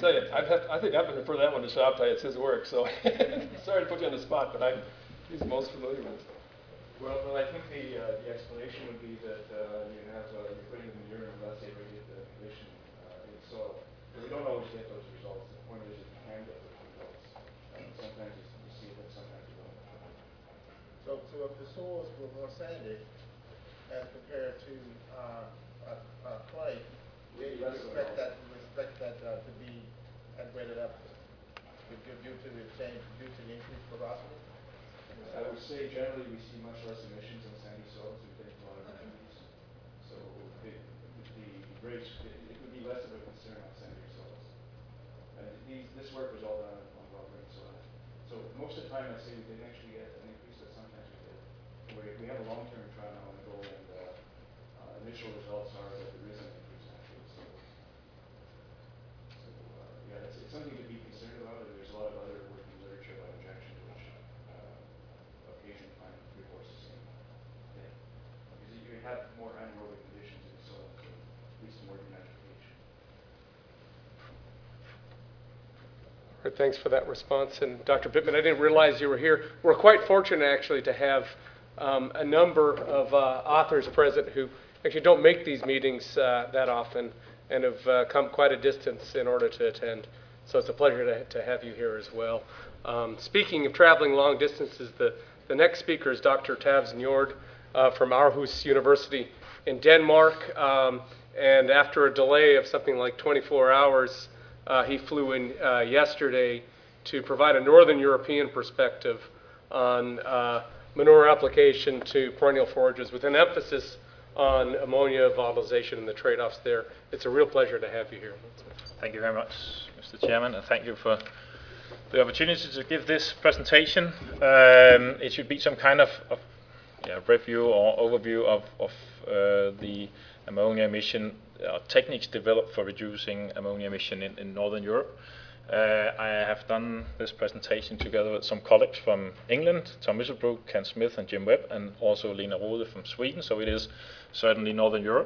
tell you, I think I would refer that one to Shabtai. It's his work, so sorry to put you on the spot, but he's the most familiar with it. Well, I think the explanation would be that you're putting them in urine of less irradiated condition in soil. But we don't always get those results. The point is that you can get those results. Sometimes you see it, and sometimes you don't. So if the soils were more sandy as compared to clay, you expect that to be rated up due to the change, due to the increased porosity? I would say generally we see much less emissions on sandy soils. We take a lot of energies. So the rates, it would be less of a concern on sandy soils. And this work was all done on well-drained soil. So most of the time I'd say we didn't actually get an increase, but sometimes we did. We have a long-term trial now on the goal, and initial results are that there is an increase actually. So yeah, it's something to be concerned about. And there's a lot of other working literature about injection, which occasionally find reports the same thing. Because you have more anaerobic conditions in the soil, so it leads to more denitrification. All right, thanks for that response. And Dr. Bittman, I didn't realize you were here. We're quite fortunate actually to have a number of authors present who actually don't make these meetings that often and have come quite a distance in order to attend. So it's a pleasure to have you here as well. Speaking of traveling long distances, the next speaker is Dr. Tavs Njord from Aarhus University in Denmark. And after a delay of something like 24 hours, he flew in yesterday to provide a Northern European perspective on manure application to perennial forages with an emphasis on ammonia volatilization and the trade-offs there. It's a real pleasure to have you here. Thank you very much, Mr. Chairman, and thank you for the opportunity to give this presentation. It should be some kind of review or overview of the ammonia emission techniques developed for reducing ammonia emission in Northern Europe. I have done this presentation together with some colleagues from England, Tom Misselbrook, Ken Smith and Jim Webb, and also Lena Rode from Sweden, so it is certainly Northern Europe.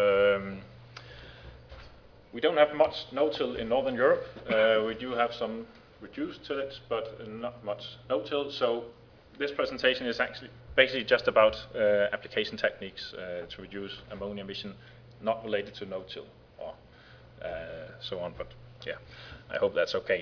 We don't have much no-till in Northern Europe. We do have some reduced tillage, but not much no-till, so this presentation is actually basically just about application techniques to reduce ammonia emission, not related to no-till or so on, but yeah, I hope that's okay.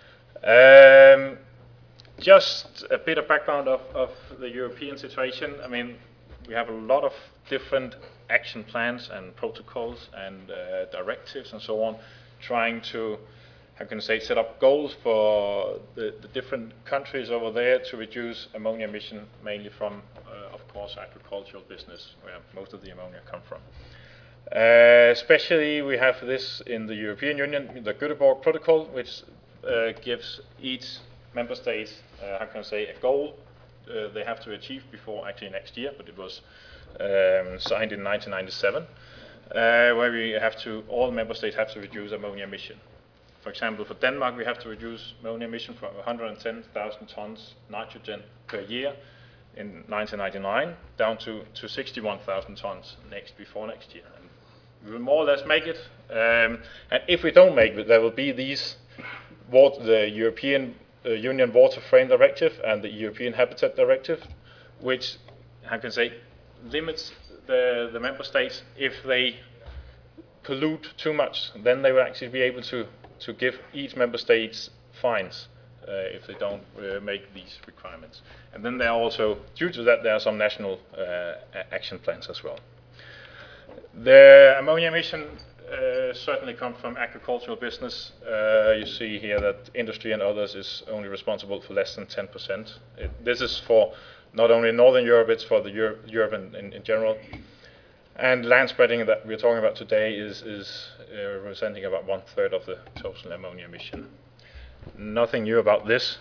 Just a bit of background of the European situation. I mean, we have a lot of different action plans and protocols and directives and so on, trying to, how can I say, set up goals for the different countries over there to reduce ammonia emission, mainly from, of course, agricultural business, where most of the ammonia come from. Especially we have this in the European Union, the Göteborg Protocol, which gives each member state, how can I say, a goal they have to achieve before actually next year, but it was signed in 1997, where we have to, all member states have to reduce ammonia emission. For example, for Denmark, we have to reduce ammonia emission from 110,000 tons nitrogen per year in 1999 down to 61,000 tons before next year. And we will more or less make it. And if we don't make it, there will be these, the European Union Water Frame Directive and the European Habitat Directive, which, how can I say, limits the member states. If they pollute too much, then they will actually be able to give each member states fines if they don't make these requirements. And then there are also, due to that, there are some national action plans as well. The ammonia emission certainly come from agricultural business. You see here that industry and others is only responsible for less than 10%. This is for not only Northern Europe, it's for the Europe in general. And land spreading that we're talking about today is representing about 1/3 of the total ammonia emission. Nothing new about this.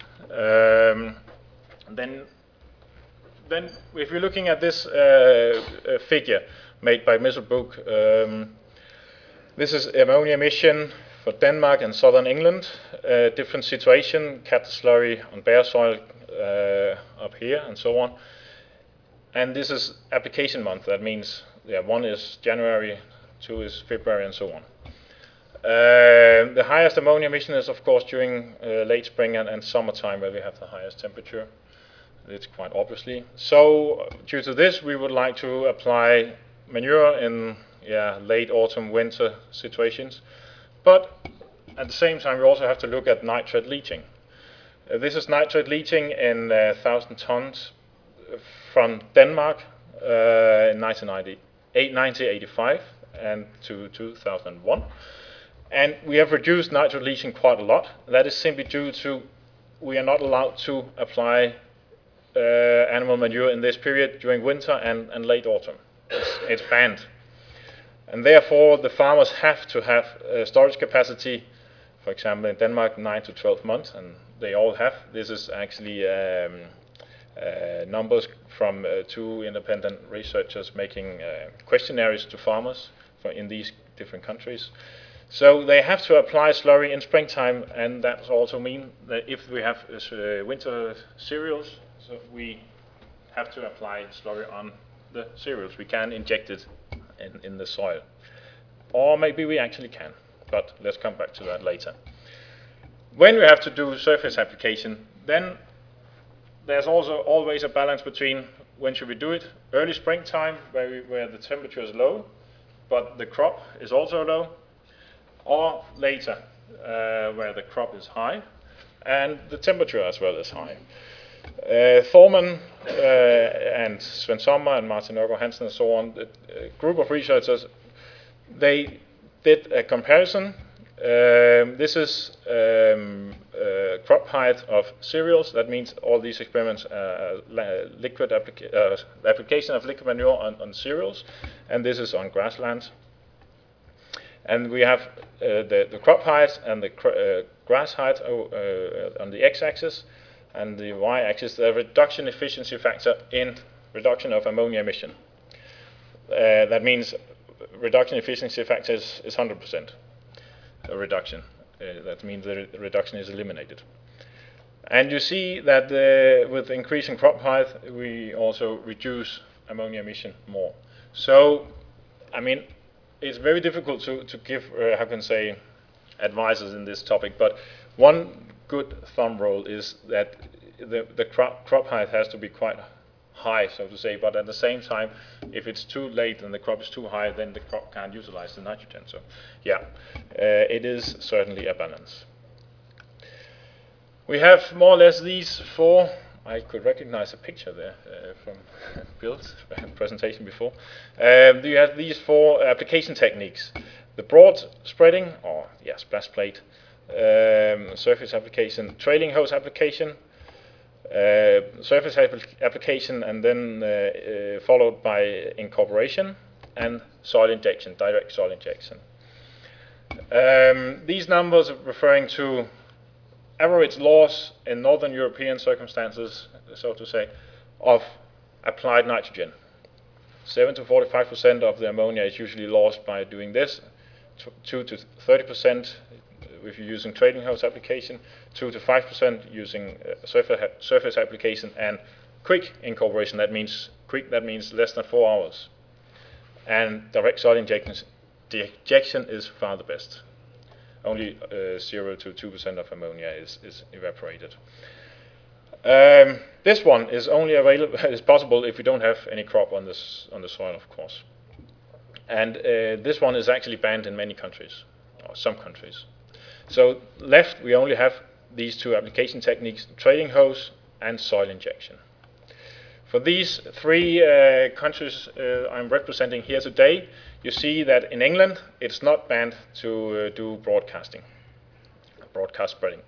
Then if you're looking at this figure made by Misselbrook, this is ammonia emission for Denmark and southern England. Different situation, cattle slurry on bare soil up here and so on. And this is application month. That means 1 is January, 2 is February, and so on. The highest ammonia emission is, of course, during late spring and summertime, where we have the highest temperature. It's quite obviously. So, due to this, we would like to apply manure in late autumn, winter situations. But at the same time, we also have to look at nitrate leaching. This is nitrate leaching in 1,000 tons from Denmark in 1985 and to 2001. And we have reduced nitrate leaching quite a lot. That is simply due to we are not allowed to apply animal manure in this period during winter and late autumn. It's banned. And therefore, the farmers have to have storage capacity, for example, in Denmark, 9 to 12 months, and they all have. This is actually numbers from 2 independent researchers making questionnaires to farmers in these different countries. So they have to apply slurry in springtime, and that also means that if we have winter cereals, so we have to apply slurry on the cereals. We can inject it in the soil. Or maybe we actually can, but let's come back to that later. When we have to do surface application, then there's also always a balance between when should we do it. Early springtime, where the temperature is low, but the crop is also low, or later, where the crop is high, and the temperature as well is high. Thorman and Sven Sommer and Martin Nørgaard Hansen and so on, a group of researchers, they did a comparison. This is crop height of cereals. That means all these experiments application of liquid manure on cereals, and this is on grasslands. And we have the crop height and the grass height on the x-axis, and the y-axis, the reduction efficiency factor in reduction of ammonia emission. That means reduction efficiency factor is 100% a reduction. That means the reduction is eliminated. And you see that with increasing crop height, we also reduce ammonia emission more. So, I mean, it's very difficult to give, how can I say, advices in this topic, but one good thumb rule is that the crop height has to be quite high, so to say, but at the same time, if it's too late and the crop is too high, then the crop can't utilize the nitrogen. So, yeah, it is certainly a balance. We have more or less these 4. I could recognize a picture there from Bill's presentation before. You have these 4 application techniques: the broad spreading, or splash plate, surface application, trailing hose application, surface application, and then followed by incorporation and soil injection, direct soil injection. These numbers are referring to average loss in Northern European circumstances, so to say, of applied nitrogen. 7 to 45% of the ammonia is usually lost by doing this, 2 to 30% if you're using trailing hose application, 2 to 5% using surface application, and quick incorporation. That means less than 4 hours. And direct soil injection is far the best. Only 0 to 2% of ammonia is evaporated. This one is only is possible if you don't have any crop on the soil, of course. And this one is actually banned in many countries, or some countries. So left, we only have these 2 application techniques: trailing hose and soil injection. For these 3 countries I'm representing here today, you see that in England it's not banned to do broadcast spreading.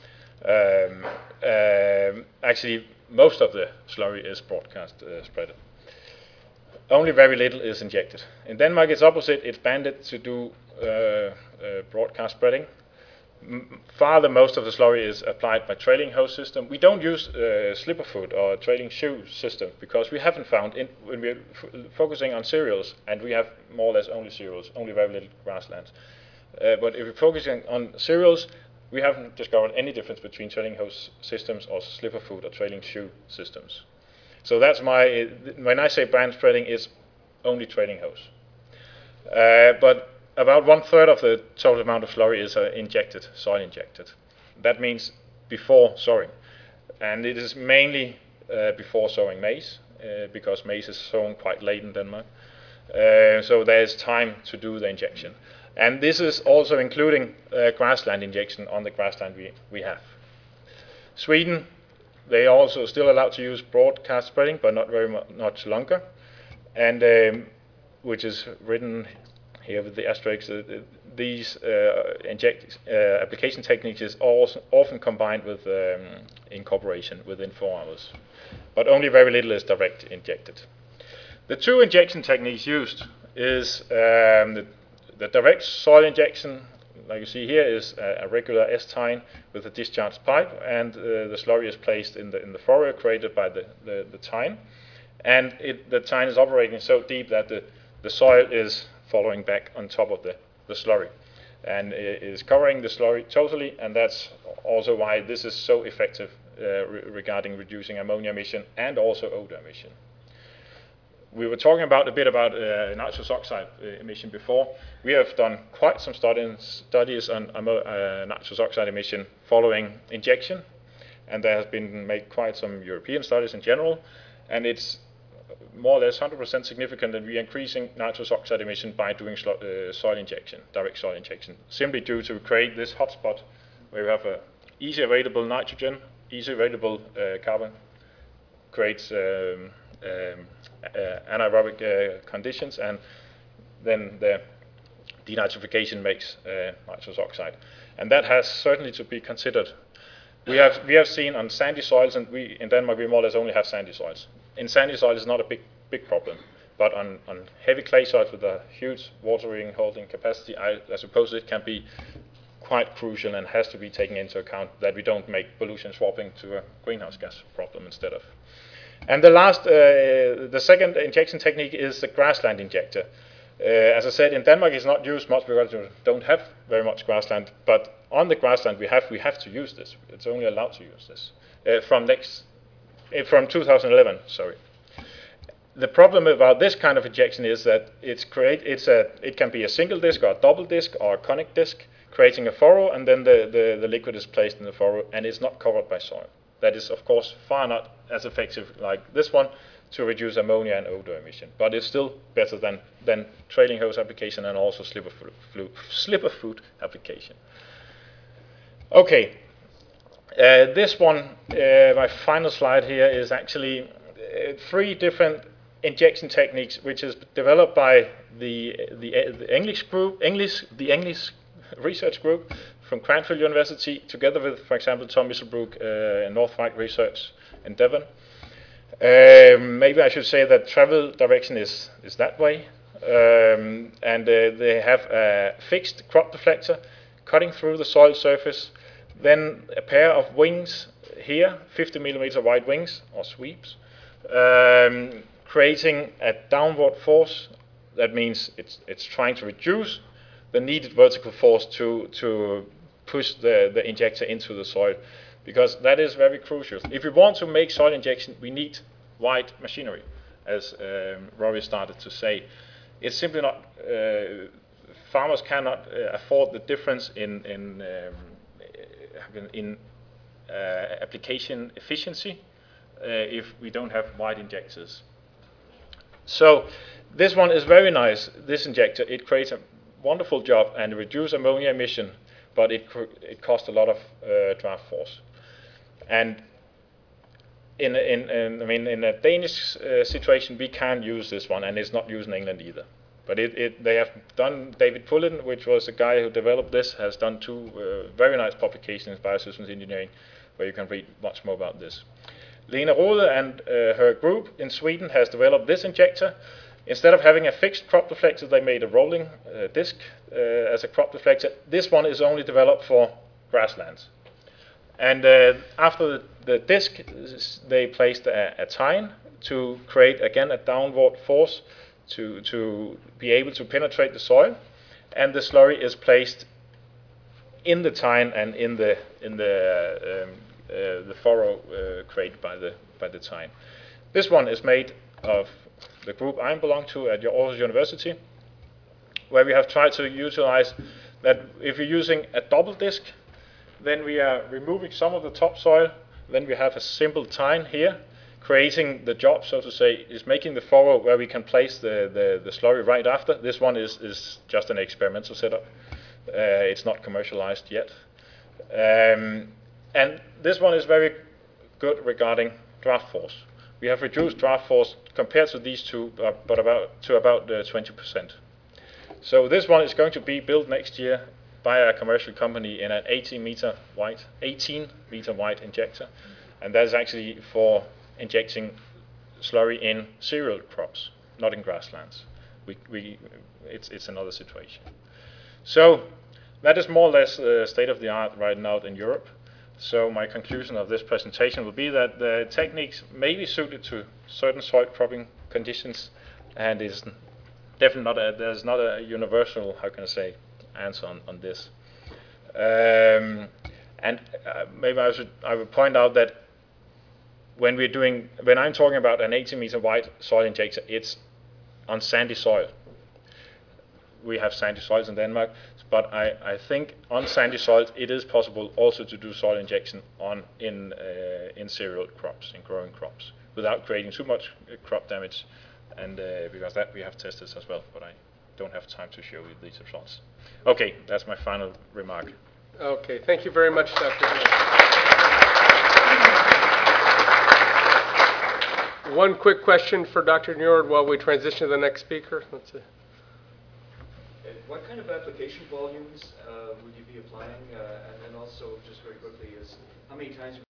Actually, most of the slurry is broadcast spreaded. Only very little is injected. In Denmark it's opposite. It's banned to do broadcast spreading. Farther, most of the slurry is applied by trailing hose system. We don't use slipper foot or trailing shoe system because we haven't found, when we're focusing on cereals, and we have more or less only cereals, only very little grasslands. But if we're focusing on cereals, we haven't discovered any difference between trailing hose systems or slipper foot or trailing shoe systems. So that's when I say band spreading, it's only trailing hose. But about 1/3 of the total amount of slurry is injected, soil injected. That means before sowing. And it is mainly before sowing maize, because maize is sown quite late in Denmark. So there is time to do the injection. And this is also including grassland injection on the grassland we have. Sweden, they are also still allowed to use broadcast spreading, but not very much longer. And which is written here with the asterisks, these application techniques is also often combined with incorporation within 4 hours. But only very little is direct injected. The 2 injection techniques used is the direct soil injection, like you see here, is a regular S-tine with a discharged pipe, and the slurry is placed in the furrow created by the tine. And the tine is operating so deep that the soil is following back on top of the slurry. And it is covering the slurry totally, and that's also why this is so effective regarding reducing ammonia emission and also odor emission. We were talking a bit about nitrous oxide emission before. We have done quite some studies on nitrous oxide emission following injection, and there has been made quite some European studies in general, and it's more or less 100% significant that we are increasing nitrous oxide emission by doing soil injection, direct soil injection, simply due to create this hotspot where you have a easy available nitrogen, easy available carbon, creates anaerobic conditions, and then the denitrification makes nitrous oxide. And that has certainly to be considered. We have seen on sandy soils, and in Denmark we more or less only have sandy soils. In sandy soil it's not a big problem, but on heavy clay soils with a huge watering holding capacity, I suppose it can be quite crucial and has to be taken into account that we don't make pollution swapping to a greenhouse gas problem instead of. And the second injection technique is the grassland injector. As I said, in Denmark it's not used much because we don't have very much grassland, but on the grassland we have to use this. It's only allowed to use this from 2011. Sorry. The problem about this kind of injection is that it can be a single disc or a double disc or a conic disc, creating a furrow, and then the liquid is placed in the furrow, and it's not covered by soil. That is, of course, far not as effective like this one to reduce ammonia and odor emission, but it's still better than trailing hose application and also slipper foot application. Okay, this one, my final slide here, is actually 3 different injection techniques, which is developed by the English research group from Cranfield University, together with, for example, Tom Misselbrook and Northwight Research in Devon. Maybe I should say that travel direction is that way, and they have a fixed crop deflector cutting through the soil surface, then a pair of wings here, 50 millimeter wide wings or sweeps, creating a downward force. That means it's trying to reduce the needed vertical force to push the injector into the soil, because that is very crucial. If we want to make soil injection, we need wide machinery, as Rory started to say. It's simply not, farmers cannot afford the difference in application efficiency if we don't have wide injectors. So this one is very nice, this injector. It creates a wonderful job and reduce ammonia emission, but it costs a lot of draft force. And in a Danish situation, we can't use this one, and it's not used in England either. But they have done, David Pullen, which was the guy who developed this, has done 2 very nice publications in biosystems engineering, where you can read much more about this. Lena Rode and her group in Sweden has developed this injector. Instead of having a fixed crop deflector, they made a rolling disc as a crop deflector. This one is only developed for grasslands. And after the disc, they placed a tine to create, again, a downward force to be able to penetrate the soil. And the slurry is placed in the tine and in the furrow created by the tine. This one is made of the group I belong to at Aarhus University, where we have tried to utilize that if you're using a double disc, then we are removing some of the topsoil, then we have a simple tine here, creating the job, so to say, is making the furrow where we can place the slurry right after. This one is just an experimental setup. It's not commercialized yet. And this one is very good regarding draft force. We have reduced draft force compared to these two, but about 20%. So this one is going to be built next year by a commercial company in an 18-meter wide injector, and that is actually for injecting slurry in cereal crops, not in grasslands. It's another situation. So that is more or less state of the art right now in Europe. So my conclusion of this presentation will be that the techniques may be suited to certain soil cropping conditions, and is definitely not there's not a universal, how can I say, answer on this. Maybe I would point out that when I'm talking about an 18-meter wide soil injector, it's on sandy soil. We have sandy soils in Denmark, but I think on sandy soils it is possible also to do soil injection in cereal crops, in growing crops, without creating too much crop damage, and because that we have tested as well, but I don't have time to show you these results. Okay, that's my final remark. Okay, thank you very much, Dr. Hill. One quick question for Dr. Njord while we transition to the next speaker. Let's see. What kind of application volumes would you be applying? And then also, just very quickly, is how many times